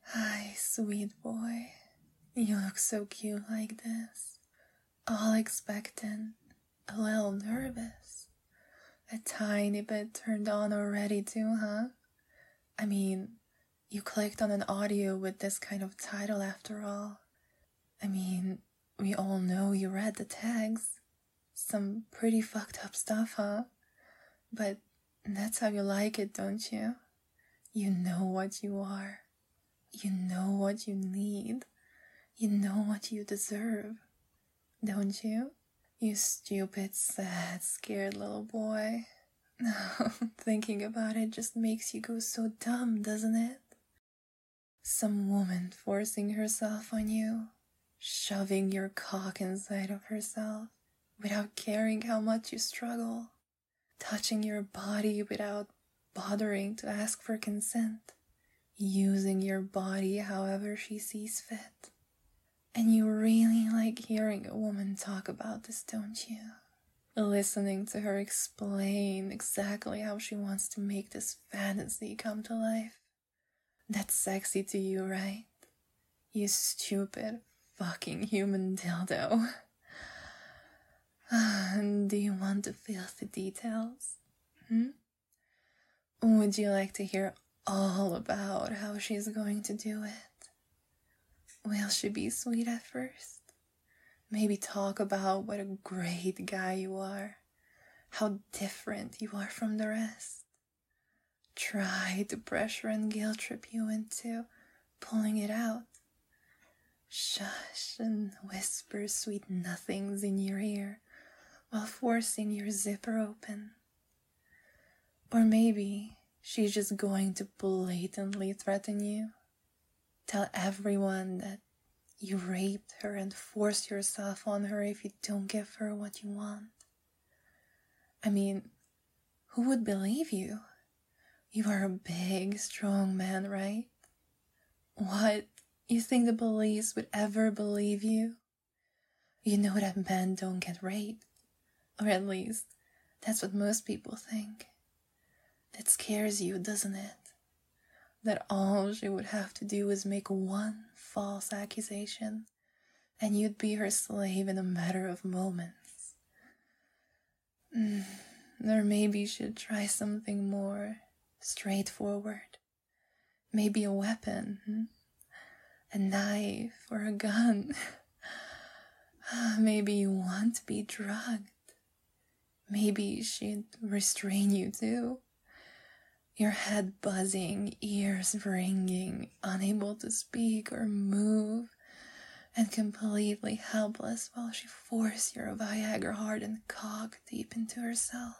Hi, sweet boy. You look so cute like this. All expectant, a little nervous. A tiny bit turned on already too, huh? I mean, you clicked on an audio with this kind of title after all. I mean, we all know you read the tags. Some pretty fucked up stuff, huh? But that's how you like it, don't you? You know what you are. You know what you need. You know what you deserve. Don't you? You stupid, sad, scared little boy. Thinking about it just makes you go so dumb, doesn't it? Some woman forcing herself on you, shoving your cock inside of herself without caring how much you struggle, touching your body without bothering to ask for consent, using your body however she sees fit. And you really like hearing a woman talk about this, don't you? Listening to her explain exactly how she wants to make this fantasy come to life. That's sexy to you, right? You stupid fucking human dildo. Do you want to feel the details? Would you like to hear all about how she's going to do it? Will she be sweet at first? Maybe talk about what a great guy you are, how different you are from the rest. Try to pressure and guilt trip you into pulling it out. Shush and whisper sweet nothings in your ear while forcing your zipper open. Or maybe she's just going to blatantly threaten you. Tell everyone that you raped her and forced yourself on her if you don't give her what you want. I mean, who would believe you? You are a big, strong man, right? What? You think the police would ever believe you? You know that men don't get raped. Or at least, that's what most people think. That scares you, doesn't it? That all she would have to do is make one false accusation, and you'd be her slave in a matter of moments. Or maybe she'd try something more straightforward. Maybe a weapon, a knife or a gun. Maybe you want to be drugged. Maybe she'd restrain you too. Your head buzzing, ears ringing, unable to speak or move, and completely helpless while she forces your Viagra-hardened cock deep into herself.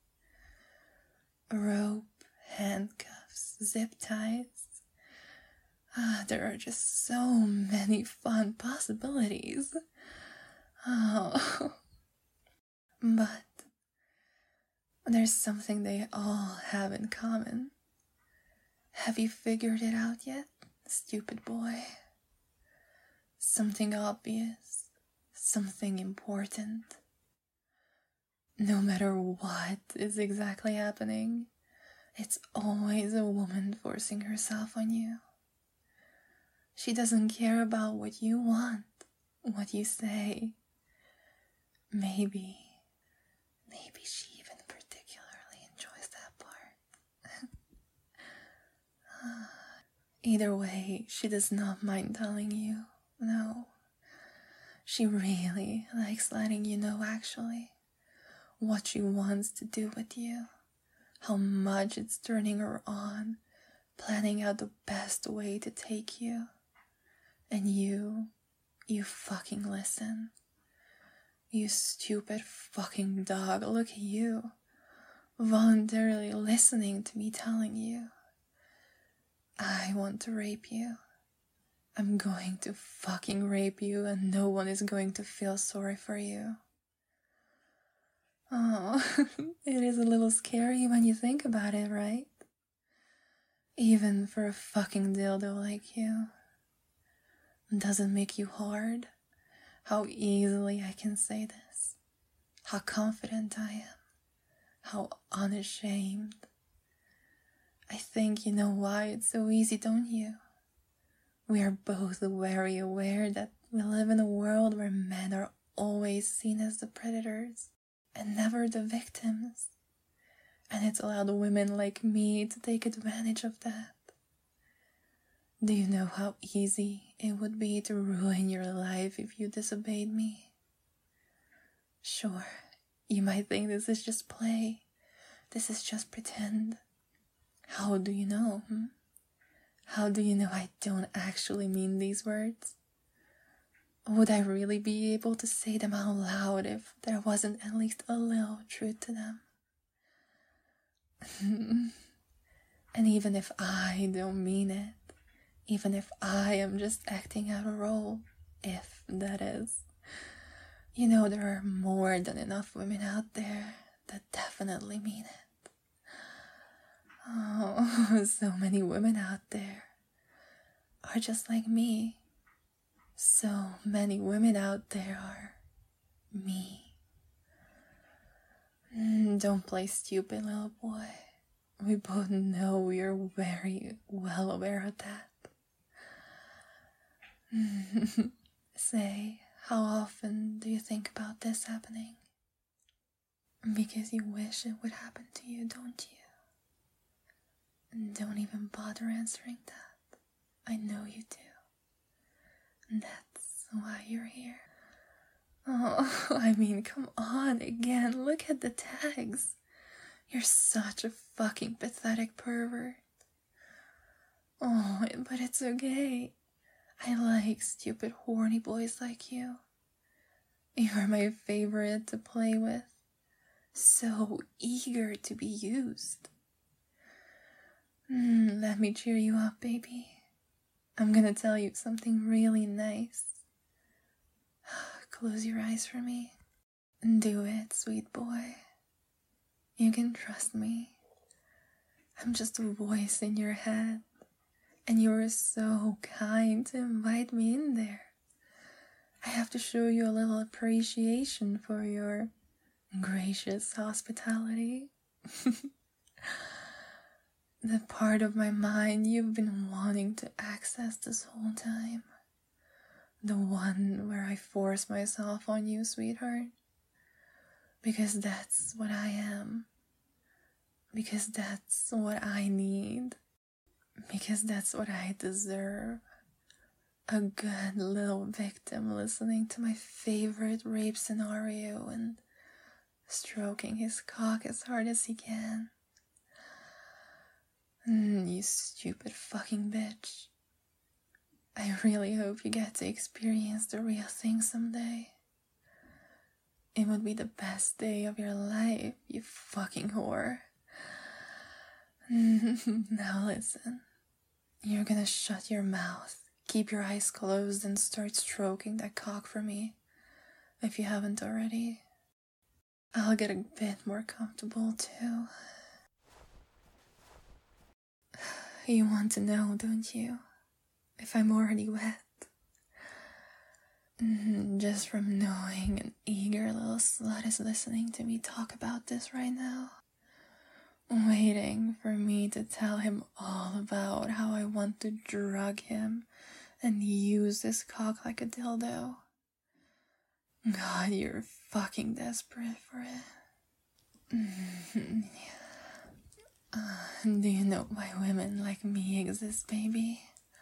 A rope, handcuffs, zip ties. There are just so many fun possibilities. Oh. But there's something they all have in common. Have you figured it out yet, stupid boy? Something obvious, something important. No matter what is exactly happening, it's always a woman forcing herself on you. She doesn't care about what you want, what you say. Maybe she even particularly enjoys that part. Either way, she does not mind telling you. No. She really likes letting you know, actually, what she wants to do with you, how much it's turning her on, planning out the best way to take you. And you fucking listen. You stupid fucking dog, look at you, voluntarily listening to me telling you. I want to rape you. I'm going to fucking rape you, and no one is going to feel sorry for you. Oh, it is a little scary when you think about it, right? Even for a fucking dildo like you. Does it make you hard? How easily I can say this. How confident I am. How unashamed. I think you know why it's so easy, don't you? We are both very aware that we live in a world where men are always seen as the predators and never the victims. And it's allowed women like me to take advantage of that. Do you know how easy it would be to ruin your life if you disobeyed me? Sure, you might think this is just play. This is just pretend. How do you know? How do you know I don't actually mean these words? Would I really be able to say them out loud if there wasn't at least a little truth to them? And even if I don't mean it, even if I am just acting out a role, if that is, you know there are more than enough women out there that definitely mean it. Oh, so many women out there are just like me. So many women out there are me. Don't play stupid, little boy. We both know we are very well aware of that. Say, how often do you think about this happening? Because you wish it would happen to you, don't you? And don't even bother answering that. I know you do. And that's why you're here. Oh, I mean, come on again. Look at the tags. You're such a fucking pathetic pervert. Oh, but it's okay. I like stupid, horny boys like you. You're my favorite to play with. So eager to be used. Let me cheer you up, baby. I'm gonna tell you something really nice. Close your eyes for me. Do it, sweet boy. You can trust me. I'm just a voice in your head. And you were so kind to invite me in there. I have to show you a little appreciation for your gracious hospitality. The part of my mind you've been wanting to access this whole time. The one where I force myself on you, sweetheart. Because that's what I am. Because that's what I need. Because that's what I deserve. A good little victim listening to my favorite rape scenario and stroking his cock as hard as he can. You stupid fucking bitch. I really hope you get to experience the real thing someday. It would be the best day of your life, you fucking whore. Now listen. You're gonna shut your mouth, keep your eyes closed, and start stroking that cock for me, if you haven't already. I'll get a bit more comfortable too. You want to know, don't you? If I'm already wet. Just from knowing an eager little slut is listening to me talk about this right now. Waiting for me to tell him all about how I want to drug him and use his cock like a dildo. God, you're fucking desperate for it. Do you know why women like me exist, baby?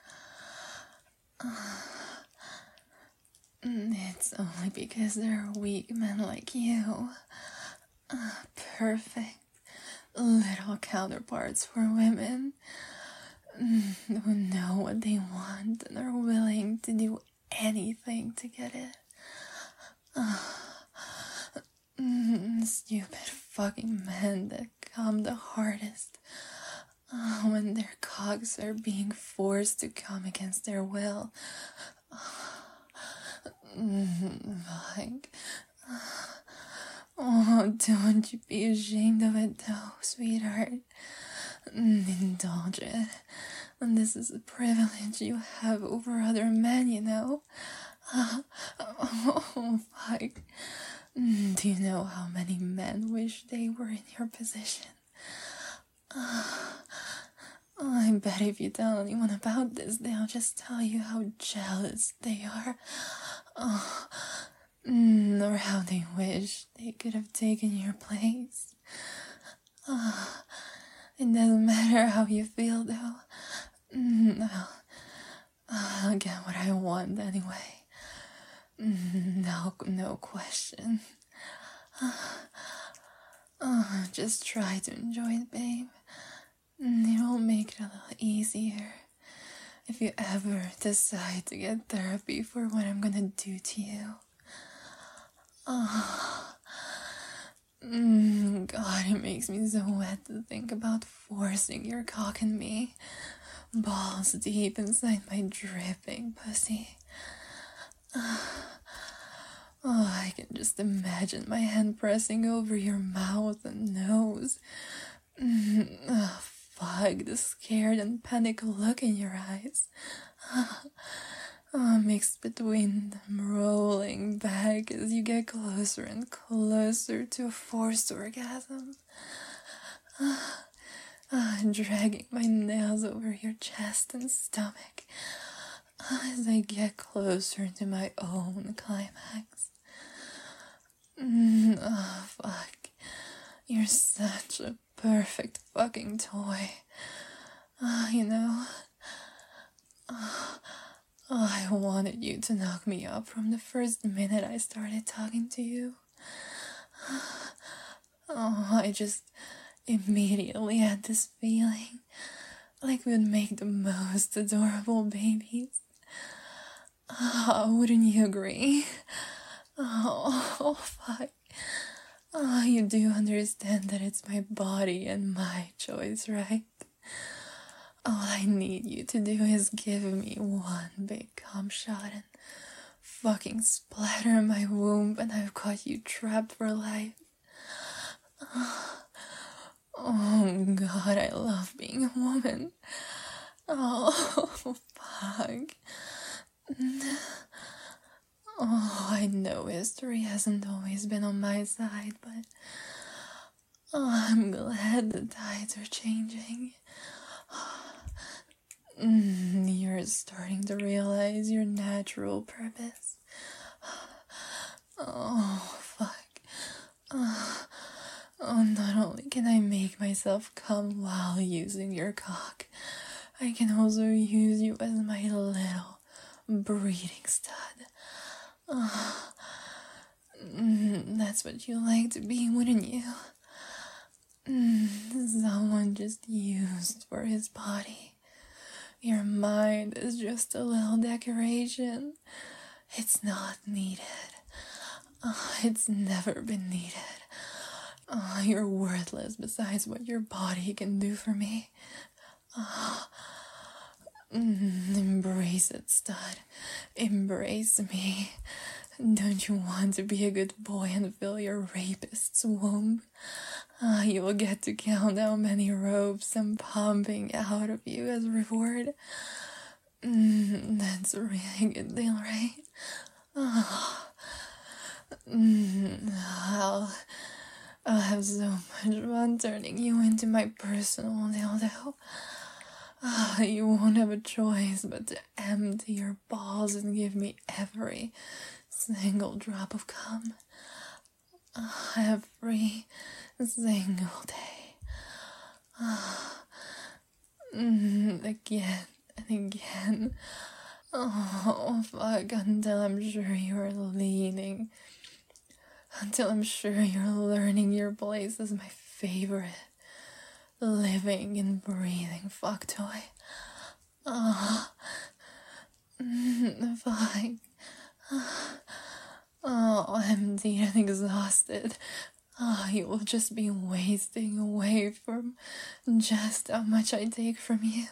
It's only because there are weak men like you. Perfect little counterparts for women who know what they want and are willing to do anything to get it. Stupid fucking men that come the hardest when their cocks are being forced to come against their will. Like, oh, don't you be ashamed of it though, sweetheart. Indulge it. And this is a privilege you have over other men, you know. Oh, fuck. Do you know how many men wish they were in your position? I bet if you tell anyone about this, they'll just tell you how jealous they are. Or how they wish they could have taken your place. It doesn't matter how you feel, though. I'll get what I want anyway. No question. Just try to enjoy it, babe. It'll make it a little easier if you ever decide to get therapy for what I'm gonna do to you. God, it makes me so wet to think about forcing your cock in me, balls deep inside my dripping pussy. I can just imagine my hand pressing over your mouth and nose. Fuck, the scared and panicked look in your eyes. Mixed between them rolling back as you get closer and closer to a forced orgasm. Dragging my nails over your chest and stomach as I get closer to my own climax. Fuck. You're such a perfect fucking toy. I wanted you to knock me up from the first minute I started talking to you. I just immediately had this feeling like we'd make the most adorable babies. Wouldn't you agree? Fuck. You do understand that it's my body and my choice, right? All I need you to do is give me one big cum shot and fucking splatter my womb, and I've got you trapped for life. Oh God, I love being a woman. Oh, fuck. I know history hasn't always been on my side, but I'm glad the tides are changing. You're starting to realize your natural purpose. Oh, fuck. Not only can I make myself come while using your cock, I can also use you as my little breeding stud. That's what you like to be, wouldn't you? Someone just used for his body. Your mind is just a little decoration. It's not needed. It's never been needed. You're worthless besides what your body can do for me. Embrace it, stud. Embrace me. Don't you want to be a good boy and fill your rapist's womb? You will get to count how many ropes I'm pumping out of you as reward. That's a really good deal, right? I'll have so much fun turning you into my personal dildo. You won't have a choice but to empty your balls and give me every single drop of cum. Every single day. Again and again. Oh, fuck, until I'm sure you're leaning. Until I'm sure you're learning your place as my favorite living and breathing fuck toy. Fuck. Empty and exhausted. You will just be wasting away from just how much I take from you.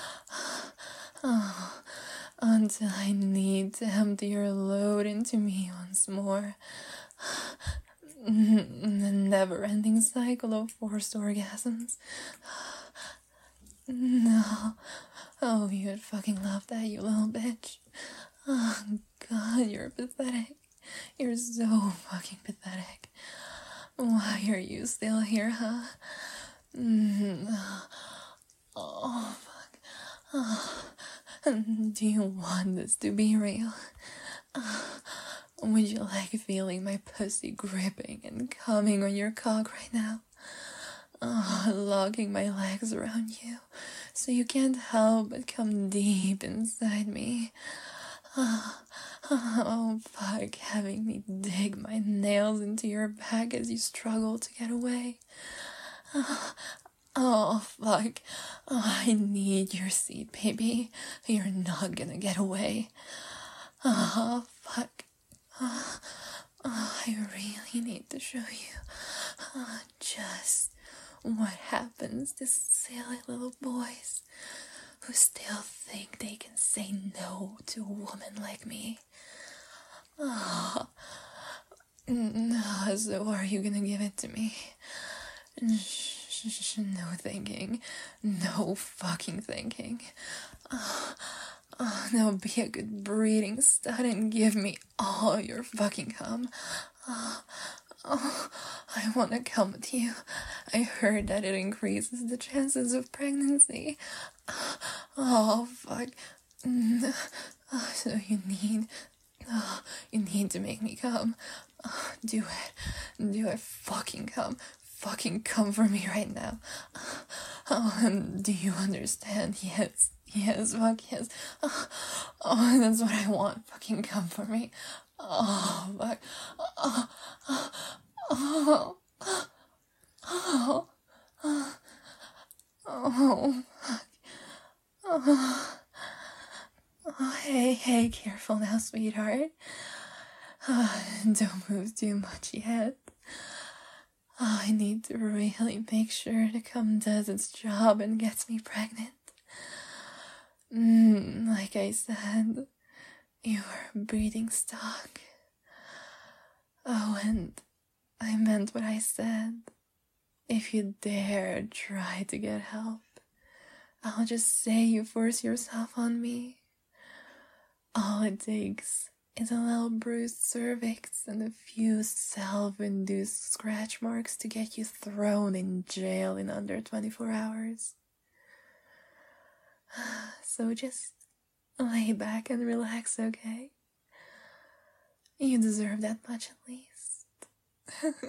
Until I need to empty your load into me once more. The never-ending cycle of forced orgasms. No. Oh, you'd fucking love that, you little bitch. Oh, God, you're pathetic. You're so fucking pathetic. Why are you still here, huh? Oh, fuck. Oh. Do you want this to be real? Would you like feeling my pussy gripping and coming on your cock right now? Locking my legs around you so you can't help but come deep inside me. Oh, fuck, having me dig my nails into your back as you struggle to get away. Oh, fuck. I need your seat, baby. You're not gonna get away. Oh, fuck. I really need to show you just what happens to silly little boys who still think they can say no to a woman like me. So are you gonna give it to me? No thinking. No fucking thinking. Now be a good breeding stud and give me all your fucking cum. I wanna come with you. I heard that it increases the chances of pregnancy. Oh, fuck. So you need to make me come. Do it, fucking come. Fucking come for me right now. Do you understand? Yes, fuck yes. That's what I want. Fucking come for me. Oh, fuck. Hey, careful now, sweetheart. Don't move too much yet. I need to really make sure the cum does its job and gets me pregnant. Like I said, you're breeding stock. Oh, and I meant what I said. If you dare try to get help, I'll just say you force yourself on me. All it takes is a little bruised cervix and a few self-induced scratch marks to get you thrown in jail in under 24 hours. So just lay back and relax, okay? You deserve that much at least.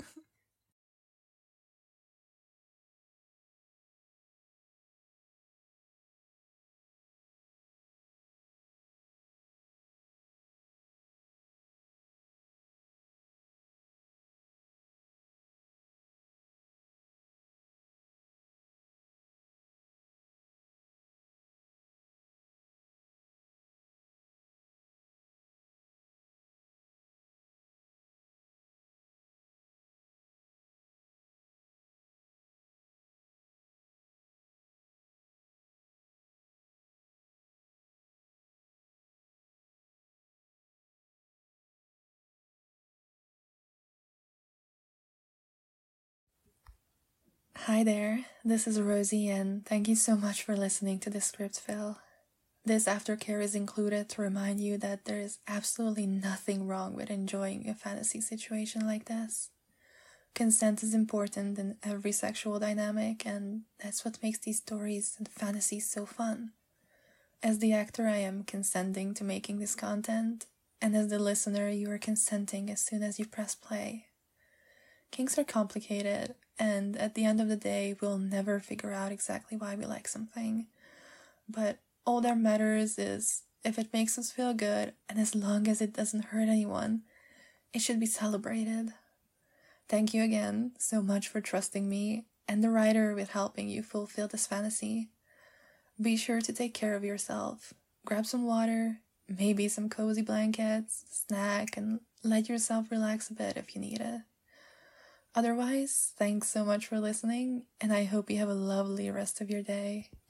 Hi there, this is Rosie, and thank you so much for listening to this script fill. This aftercare is included to remind you that there is absolutely nothing wrong with enjoying a fantasy situation like this. Consent is important in every sexual dynamic, and that's what makes these stories and fantasies so fun. As the actor, I am consenting to making this content, and as the listener, you are consenting as soon as you press play. Kinks are complicated, and at the end of the day, we'll never figure out exactly why we like something. But all that matters is if it makes us feel good, and as long as it doesn't hurt anyone, it should be celebrated. Thank you again so much for trusting me and the writer with helping you fulfill this fantasy. Be sure to take care of yourself. Grab some water, maybe some cozy blankets, snack, and let yourself relax a bit if you need it. Otherwise, thanks so much for listening, and I hope you have a lovely rest of your day.